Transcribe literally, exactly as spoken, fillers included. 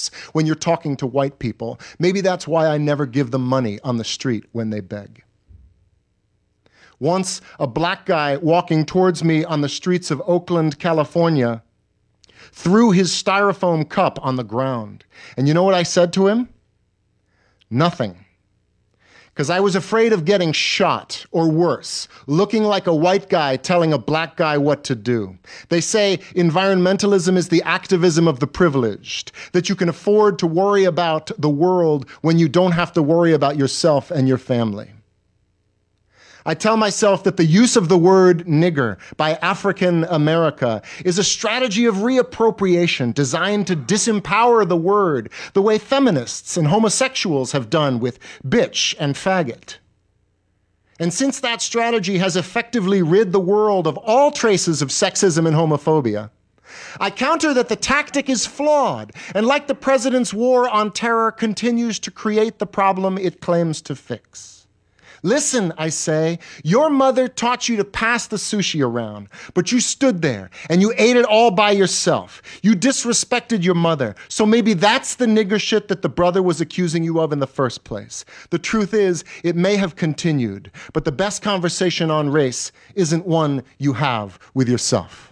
when you're talking to white people. Maybe that's why I never give them money on the street when they beg. Once, a black guy walking towards me on the streets of Oakland, California, threw his styrofoam cup on the ground. And you know what I said to him? Nothing. Because I was afraid of getting shot, or worse, looking like a white guy telling a black guy what to do. They say environmentalism is the activism of the privileged, that you can afford to worry about the world when you don't have to worry about yourself and your family. I tell myself that the use of the word nigger by African America is a strategy of reappropriation designed to disempower the word, the way feminists and homosexuals have done with bitch and faggot. And since that strategy has effectively rid the world of all traces of sexism and homophobia, I counter that the tactic is flawed and, like the president's war on terror, continues to create the problem it claims to fix. Listen, I say, your mother taught you to pass the sushi around, but you stood there and you ate it all by yourself. You disrespected your mother, so maybe that's the nigger shit that the brother was accusing you of in the first place. The truth is, it may have continued, but the best conversation on race isn't one you have with yourself.